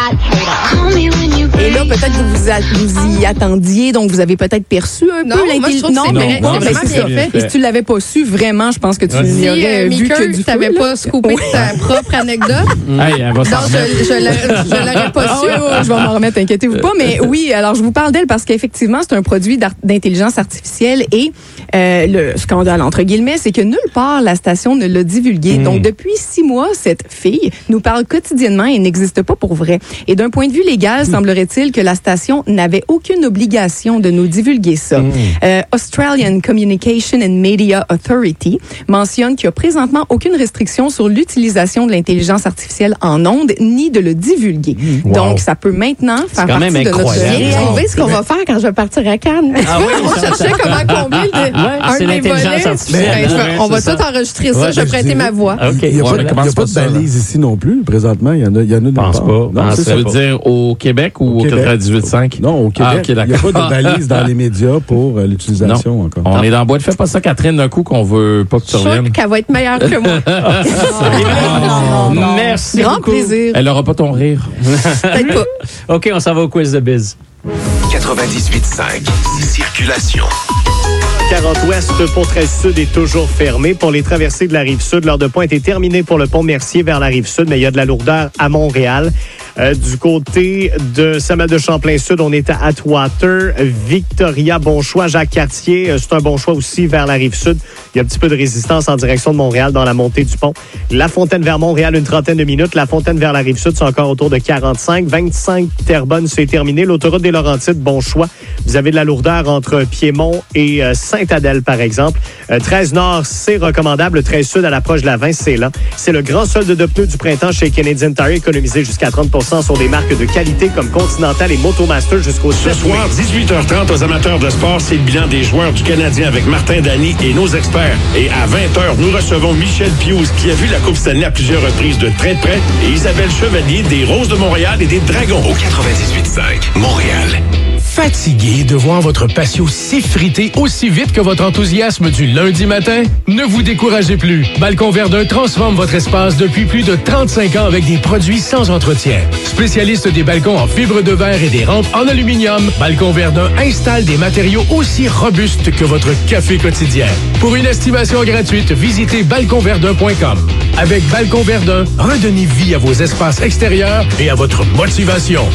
Et là, peut-être que vous y attendiez, donc vous avez peut-être perçu un peu l'intelligence. Non, mais c'est ça. Et si tu l'avais pas su, vraiment, je pense que tu n'y aurais vu que du feu. Si t'avais pas scoopé ta propre anecdote, Elle va s'en remettre. je l'aurais pas su. Je vais m'en remettre, inquiétez-vous pas. Mais oui, alors je vous parle d'elle parce qu'effectivement, c'est un produit d'intelligence artificielle et le scandale, entre guillemets, c'est que nulle part la station ne l'a divulgué. Donc, depuis 6 mois, cette fille nous parle quotidiennement et n'existe pas pour vrai. Et d'un point de vue légal, semblerait-il que la station n'avait aucune obligation de nous divulguer ça. Australian Communication and Media Authority mentionne qu'il n'y a présentement aucune restriction sur l'utilisation de l'intelligence artificielle en ondes, ni de le divulguer. Donc, ça peut maintenant faire quand partie même de notre incroyable. vie. Vous savez ce qu'on va faire quand je vais partir à Cannes? Ah oui, On cherchait comment combler un c'est des l'intelligence volets. artificielle. On va tout enregistrer ça. Je vais prêter ma voix. OK. Il n'y a pas de balise ici non plus, présentement. Il y en a Je pense pas. Non, c'est Ça ça. veut dire au Québec ou au Québec. 98.5? Non, au Québec. Ah, OK, il n'y a d'accord. pas de balise dans les médias pour l'utilisation encore. On est dans la boîte. Fais pas ça, Catherine, d'un coup qu'on veut pas que tu Je suis sûre reviennes. qu'elle va être meilleure que moi. Merci Grand beaucoup. plaisir. Elle aura pas ton rire. Peut-être pas. OK, on s'en va au quiz de Biz. 98.5. Circulation. 40 ouest pour 13 sud est toujours fermé. Pour les traversées de la Rive-Sud, l'heure de pointe est terminée pour le pont Mercier vers la Rive-Sud, mais il y a de la lourdeur à Montréal. Du côté de Samuel de Champlain-Sud, on est à Atwater, Victoria, bon choix. Jacques-Cartier, c'est un bon choix aussi vers la Rive-Sud. Il y a un petit peu de résistance en direction de Montréal dans la montée du pont. La Fontaine vers Montréal, une trentaine de minutes. La Fontaine vers la Rive-Sud, c'est encore autour de 45. 25 Terrebonne, c'est terminé. L'autoroute des Laurentides, bon choix. Vous avez de la lourdeur entre Piémont et Sainte-Adèle, par exemple. 13 Nord, c'est recommandable. 13 Sud, à l'approche de la 20, c'est lent. C'est le grand solde de pneus du printemps chez Canadian Tire, économisé jusqu'à 30% sur des marques de qualité comme Continental et Motomaster jusqu'au Ce 7 soir, 18h30 aux amateurs de sport, c'est le bilan des joueurs du Canadien avec Martin Dany et nos experts. Et à 20h, nous recevons Michel Piouz qui a vu la Coupe Stanley à plusieurs reprises de très près et Isabelle Chevalier des Roses de Montréal et des Dragons. Au 98.5. Montréal. Fatigué de voir votre patio s'effriter aussi vite que votre enthousiasme du lundi matin? Ne vous découragez plus. Balcon Verdun transforme votre espace depuis plus de 35 ans avec des produits sans entretien. Spécialiste des balcons en fibre de verre et des rampes en aluminium, Balcon Verdun installe des matériaux aussi robustes que votre café quotidien. Pour une estimation gratuite, visitez balconverdun.com. Avec Balcon Verdun, redonnez vie à vos espaces extérieurs et à votre motivation.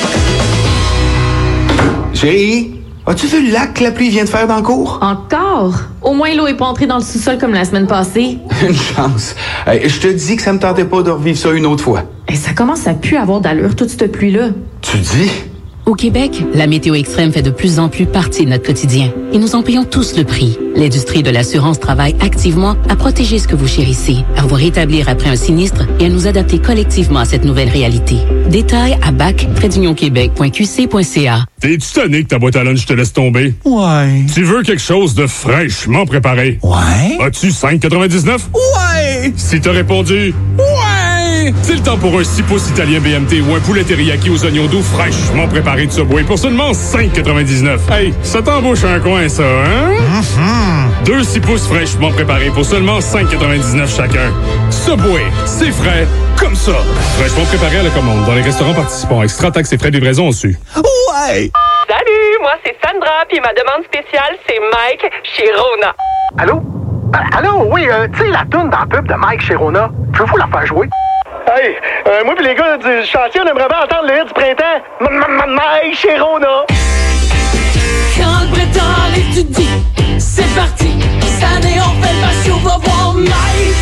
Chérie, as-tu vu le lac que la pluie vient de faire dans le cours? Encore? Au moins, l'eau est pas entrée dans le sous-sol comme la semaine passée. Une chance. Hey, je te dis que ça me tentait pas de revivre ça une autre fois. Et ça commence à plus avoir d'allure, toute cette pluie-là. Tu dis? Au Québec, la météo extrême fait de plus en plus partie de notre quotidien et nous en payons tous le prix. L'industrie de l'assurance travaille activement à protéger ce que vous chérissez, à vous rétablir après un sinistre et à nous adapter collectivement à cette nouvelle réalité. Détails à bac-québec.qc.ca. T'es-tu tanné que ta boîte à lunch te laisse tomber? Ouais. Tu veux quelque chose de fraîchement préparé? Ouais. As-tu 5,99? Ouais. Si t'as répondu Ouais. c'est le temps pour un 6 pouces italien BMT ou un poulet teriyaki aux oignons doux fraîchement préparé de Subway pour seulement 5,99. Hey, ça t'embauche un coin, ça, hein? 2 6 pouces fraîchement préparés pour seulement 5,99 chacun. Subway, c'est frais comme ça. Fraîchement préparé à la commande dans les restaurants participants. Extra taxes et frais de livraison au-dessus. Ouais. Salut, moi c'est Sandra, puis ma demande spéciale, c'est Mike chez Rona. Allô? Allô, oui, tu sais la toune dans le pub de Mike chez Rona. Pouvez-vous la faire jouer? Hey, moi pis les gars du chantier, on aimerait bien entendre le hit du printemps. Mike chez Rona. Quand le printemps l'étudie, c'est parti. Cette année on fait le patio, on va voir Mike.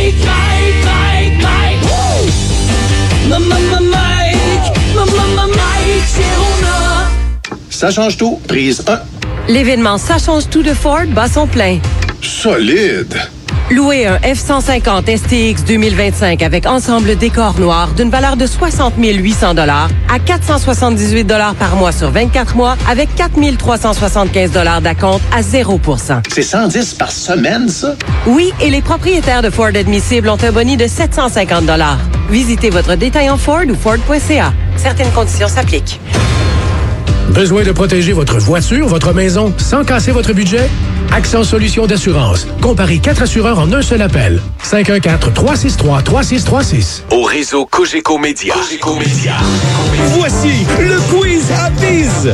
Mike chez Rona. Ça change tout, prise 1. L'événement Ça change tout de Ford bat son plein. Solide. Louez un F-150 STX 2025 avec ensemble décor noir d'une valeur de 60 800 $ à 478 $ par mois sur 24 mois avec 4 375 $ d'acompte à 0%. C'est 110 par semaine, ça? Oui, et les propriétaires de Ford admissibles ont un boni de 750 $. Visitez votre détaillant Ford ou Ford.ca. Certaines conditions s'appliquent. Besoin de protéger votre voiture, votre maison, sans casser votre budget? Accent Solutions d'assurance. Comparez 4 assureurs en un seul appel. 514-363-3636. Au réseau Cogeco Média. Cogeco Média. Voici le quiz à Biz.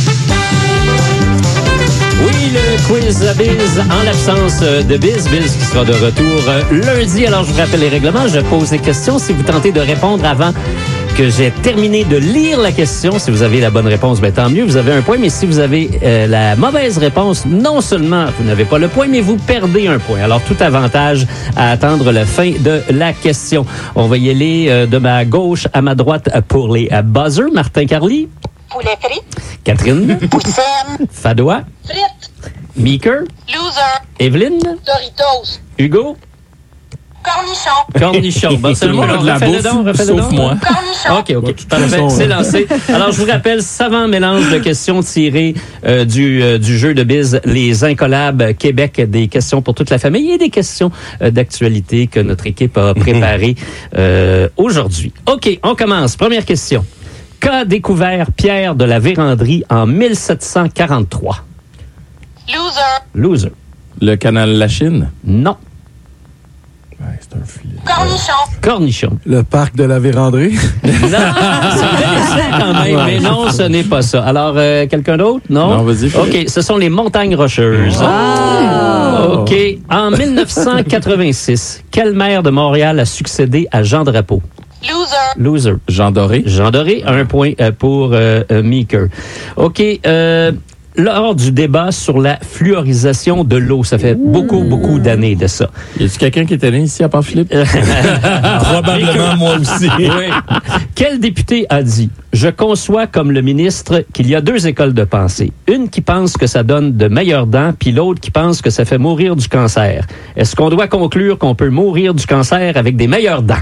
Oui, le quiz à Biz en l'absence de Biz qui sera de retour lundi. Alors, je vous rappelle les règlements. Je pose des questions. Si vous tentez de répondre avant que j'ai terminé de lire la question, si vous avez la bonne réponse, bien, tant mieux, vous avez un point. Mais si vous avez la mauvaise réponse, non seulement vous n'avez pas le point, mais vous perdez un point. Alors, tout avantage à attendre la fin de la question. On va y aller de ma gauche à ma droite pour les buzzers. Martin Carly. Poulet frit. Catherine. Poutine. Fadois. Frites. Meeker. Loser. Evelyne. Doritos. Hugo. Cornichon. Bon, c'est le mot. Refais-le donc. Sauf moi. OK. Parfait. C'est lancé. Alors, je vous rappelle, savant mélange de questions tirées du jeu de Biz, les Incollables Québec, des questions pour toute la famille et des questions d'actualité que notre équipe a préparées aujourd'hui. OK, on commence. Première question. Qu'a découvert Pierre de la Vérendrye en 1743? Loser. Le canal La Chine? Non. Ouais, c'est un filet. Cornichon. Le parc de la Vérandrée? Non, c'est intéressant quand même, mais non, ce n'est pas ça. Alors, quelqu'un d'autre? Non, vas-y. OK, ce sont les Montagnes Rocheuses. OK. En 1986, quel maire de Montréal a succédé à Jean Drapeau? Loser. Jean Doré. Un point pour Meeker. OK. Lors du débat sur la fluorisation de l'eau, ça fait beaucoup d'années de ça. Y a-t-il quelqu'un qui était né ici à part Philippe? Probablement moi aussi. Oui. Quel député a dit « Je conçois comme le ministre qu'il y a 2 écoles de pensée. Une qui pense que ça donne de meilleures dents, puis l'autre qui pense que ça fait mourir du cancer. Est-ce qu'on doit conclure qu'on peut mourir du cancer avec des meilleures dents? »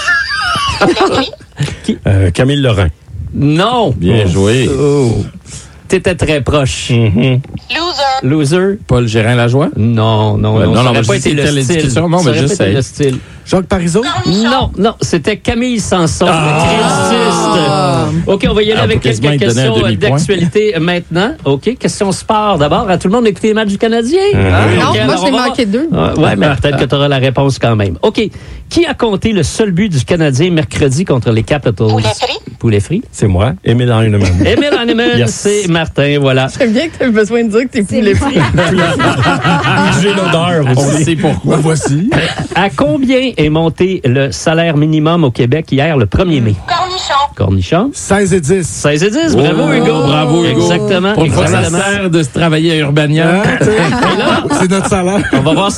Camille Lorrain. Non. Bien joué. T'étais très proche. Loser. Paul Gérin-Lajoie? Non, ça n'aurait pas été le style. Non, mais je sais. Jacques Parizeau? Non, c'était Camille Sanson, le créditiste. OK, on va y aller avec quelques questions d'actualité maintenant. OK, question sport d'abord. Tout le monde a écouté les matchs du Canadien? Non, moi, je l'ai manqué 2. Ouais, mais peut-être que tu auras la réponse quand même. OK, qui a compté le seul but du Canadien mercredi contre les Capitals? Poulet frit. C'est moi, Émile Heinemann. Émile Heinemann, c'est Martin, voilà. J'aime bien que tu aies besoin de dire que t'es poulet frit. J'ai l'odeur aussi. On sait pourquoi. Voici. À combien est monté le salaire minimum au Québec hier, le 1er mai? Cornichon. 16 et 10. 16 et 10. Bravo, Hugo. Bravo, Hugo. Exactement. Pour une fois, ça sert de se travailler à Urbania. C'est notre salaire. On va voir si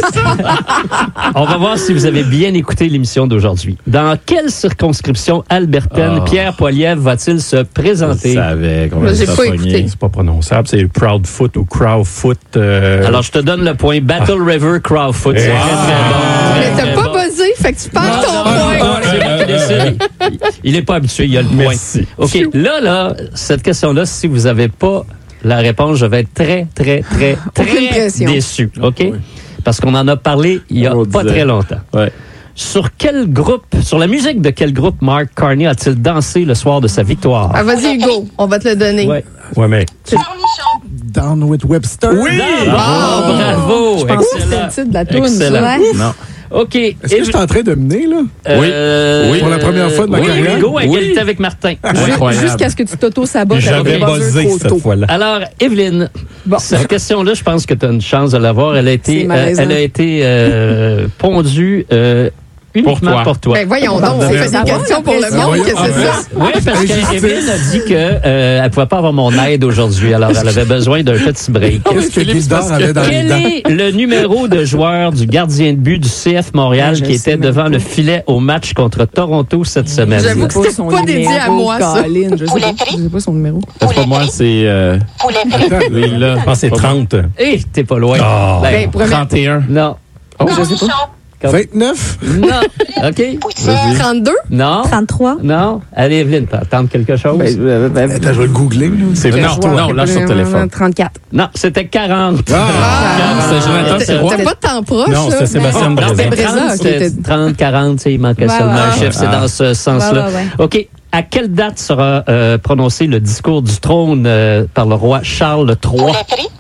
vous avez bien écouté l'émission d'aujourd'hui. Dans quelle circonscription albertaine Pierre Poilievre va-t-il se présenter? Je savais qu'on J'ai pas écouté. C'est pas prononçable, c'est Proudfoot ou Crowfoot. Alors, je te donne le point. Battle River Crowfoot. C'est très bon. Mais t'as pas buzzé, fait que tu perds ton point. C'est moi qui décide. Il n'est pas habitué, il a le point. Merci. OK, là, cette question-là, si vous n'avez pas la réponse, je vais être très déçu. OK? Parce qu'on en a parlé il n'y a pas très longtemps. Ouais. Sur la musique de quel groupe Mark Carney a-t-il dansé le soir de sa victoire? Ah, vas-y, Hugo, on va te le donner. Ouais, mais. Down with Webster. Oui! Bravo! Je pense que c'était le titre de la toune. Excellent. Non. OK. Est-ce que je suis en train de mener, là? Oui. Pour la première fois de ma carrière. Hugo, à égalité avec Martin. Jusqu'à ce que tu t'auto-sabotes. J'avais buzzé cette fois-là. Alors, Evelyne, cette question-là, je pense que tu as une chance de l'avoir. Elle a été pondue uniquement pour toi. Ben voyons donc, on fait des questions pour le monde, qu'est-ce que c'est ça? Oui, parce qu'Evelyne a dit qu'elle ne pouvait pas avoir mon aide aujourd'hui, alors elle avait besoin d'un petit break. Qu'est-ce que Gildor avait dans les Quel dents? est le numéro de joueur du gardien de but du CF Montréal qui était devant le filet au match contre Toronto cette semaine? J'avoue que c'était pas dédié à moi, ça. Je sais pas son numéro. C'est pas moi, c'est... Oui, là, je pense que c'est 30. Hé, t'es pas loin. Oh. Ben, 31. non. Je sais pas. 29? Non. OK. 32? Non. 33? Non. Allez, Evelyne, tente quelque chose. Attends, je vais le googler. C'est non, lâche sur le téléphone. 34. Non, c'était 40. C'est Jonathan Sirois. T'es pas tant proche, Non, c'était Sébastien Non, C'était mais 30, c'était 30, 40, il manquait seulement un chiffre. C'est dans ce sens-là. OK. À quelle date sera prononcé le discours du trône par le roi Charles III?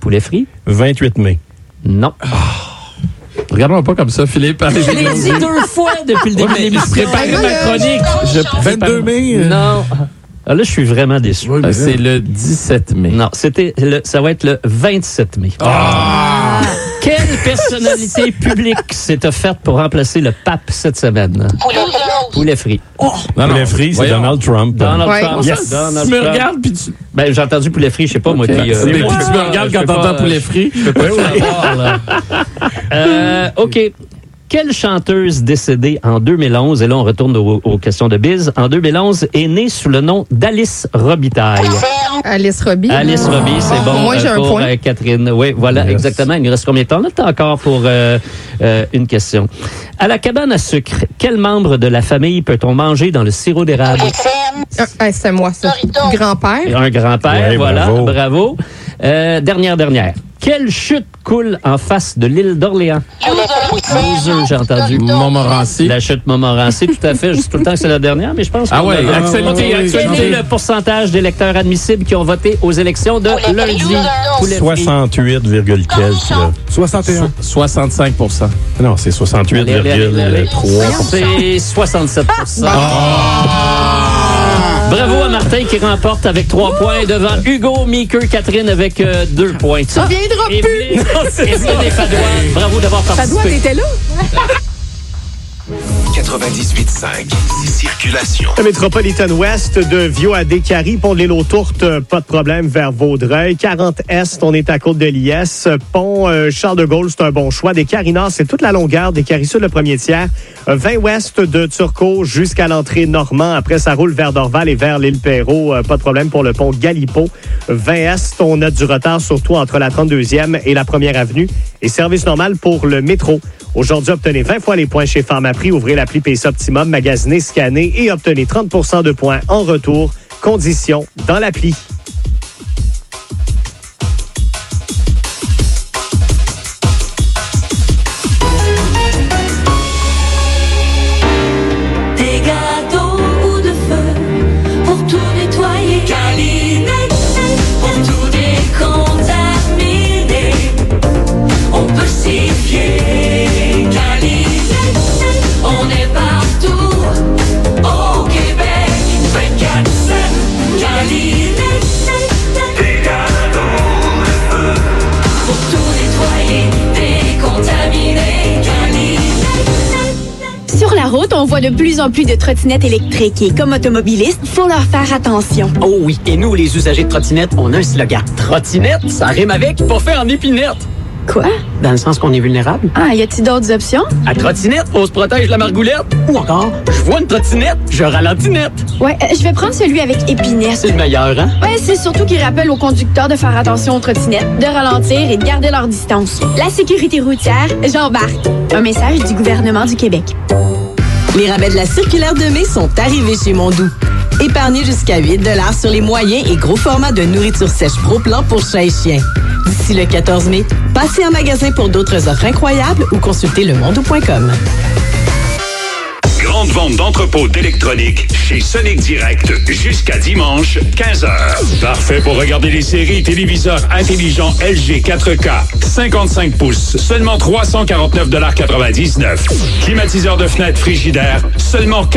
poulet frit. 28 mai. Non. Regarde-moi pas comme ça, Philippe. Je l'ai dit 2 fois depuis le début de l'émission. Préparez ma chronique. 22 mai. Non. Ah, là, je suis vraiment déçu. Oui, c'est le 17 mai. Non, ça va être le 27 mai. Quelle personnalité publique s'est offerte pour remplacer le pape cette semaine? Poulet frit. Poulet frit, c'est Donald Trump. Donald Trump. Yes. Tu me regardes, puis tu... Ben, j'ai entendu poulet frit, je sais pas, moi. Okay. Tu me regardes quand t'entends poulet frit. Je peux pas savoir, là. OK. Quelle chanteuse décédée en 2011, et là on retourne aux questions de Biz, en 2011, est née sous le nom d'Alice Robitaille? Alice Robbie. Alice Robbie, c'est bon. Moi, j'ai un pour point. Catherine. Oui, voilà, exactement. Il nous reste combien de temps? Là, t'as encore pour une question. À la cabane à sucre, quel membre de la famille peut-on manger dans le sirop d'érable? C'est moi, ça. Grand-père. Un grand-père, ouais, voilà. Bravo. Dernière. Quelle chute coule en face de l'île d'Orléans? Loser, j'ai entendu. Montmorency. La chute Montmorency, tout à fait. Je dis tout le temps que c'est la dernière, mais je pense que... Ah ouais, quel est le pourcentage d'électeurs admissibles qui ont voté aux élections de lundi? 68, quelques, là. 61. 65 %. Non, c'est 68,3 C'est 67 Bravo à Martin qui remporte avec 3 points devant Hugo, Meeker, Catherine avec 2 points. Tu reviendras plus! Evelyne et Fadoua, bravo d'avoir participé. Fadoua, t'étais là? 98.5, circulation. La Métropolitan Ouest de Vio à Descaries, pont de l'île aux Tourtes, pas de problème, vers Vaudreuil. 40 Est, on est à Côte-de-Liesse. Pont Charles de Gaulle, c'est un bon choix. Descaries Nord, c'est toute la longueur. Descaries Sud, le premier tiers. 20 Ouest de Turcot jusqu'à l'entrée Normand. Après, ça roule vers Dorval et vers l'île Perrot. Pas de problème pour le pont Galipo. 20 Est, on a du retard, surtout entre la 32e et la 1er avenue. Et service normal pour le métro. Aujourd'hui, obtenez 20 fois les points chez Pharmaprix. Ouvrez l'appli PC Optimum, magasinez, scannez et obtenez 30 % de points en retour. Conditions dans l'appli. Des gâteaux ou de feu pour tout nettoyer. Calinette, pour tout décontaminer. On peut s'y fier. On est partout au Québec, 24/7, Calinette. Des gâteaux de feu pour tout nettoyer, décontaminer, Calinette. Sur la route, on voit de plus en plus de trottinettes électriques et comme automobiliste, faut leur faire attention. Oh oui, et nous, les usagers de trottinettes, on a un slogan. Trottinette, ça rime avec pas fait en épinette. Quoi? Dans le sens qu'on est vulnérable. Ah, y a-t-il d'autres options? À trottinette, on se protège de la margoulette. Ou encore, je vois une trottinette, je ralentis net. Ouais, je vais prendre celui avec épinette. C'est le meilleur, hein? Ouais, c'est surtout qu'il rappelle aux conducteurs de faire attention aux trottinettes, de ralentir et de garder leur distance. La sécurité routière, j'embarque. Un message du gouvernement du Québec. Les rabais de la circulaire de mai sont arrivés chez Mondou. Épargnez jusqu'à 8 $ sur les moyens et gros formats de nourriture sèche Pro-Plan pour chat et chien. D'ici le 14 mai, passez en magasin pour d'autres offres incroyables ou consultez lemondou.com. Grande vente d'entrepôts d'électronique chez Sonic Direct jusqu'à dimanche, 15h. Parfait pour regarder les séries téléviseurs intelligents LG 4K, 55 pouces, seulement 349,99 $. Climatiseur de fenêtre frigidaire, seulement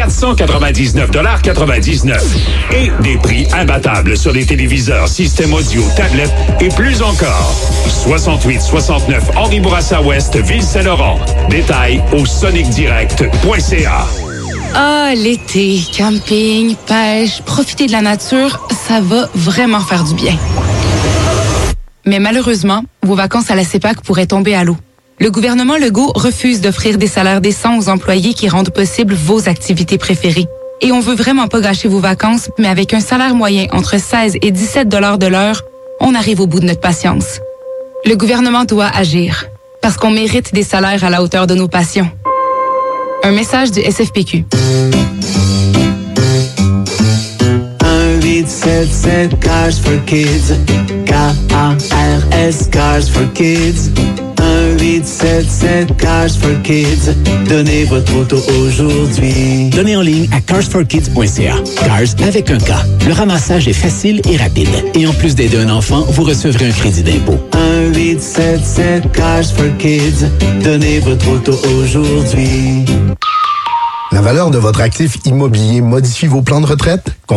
499,99 $. Et des prix imbattables sur les téléviseurs, système audio, tablettes et plus encore. 68-69 Henri Bourassa Ouest, Ville-Saint-Laurent. Détails au sonicdirect.ca. Ah, l'été, camping, pêche, profiter de la nature, ça va vraiment faire du bien. Mais malheureusement, vos vacances à la CEPAC pourraient tomber à l'eau. Le gouvernement Legault refuse d'offrir des salaires décents aux employés qui rendent possible vos activités préférées. Et on veut vraiment pas gâcher vos vacances, mais avec un salaire moyen entre 16 et 17 $ de l'heure, on arrive au bout de notre patience. Le gouvernement doit agir, parce qu'on mérite des salaires à la hauteur de nos passions. Un message du SFPQ. 1-877 Cars for Kids. K-A-R-S Cars for Kids. 1-877-CARS4KIDS. Donnez votre auto aujourd'hui. Donnez en ligne à carsforkids.ca. Cars avec un K. Le ramassage est facile et rapide. Et en plus d'aider un enfant, vous recevrez un crédit d'impôt. 1-877-CARS4KIDS. Donnez votre auto aujourd'hui. La valeur de votre actif immobilier modifie vos plans de retraite?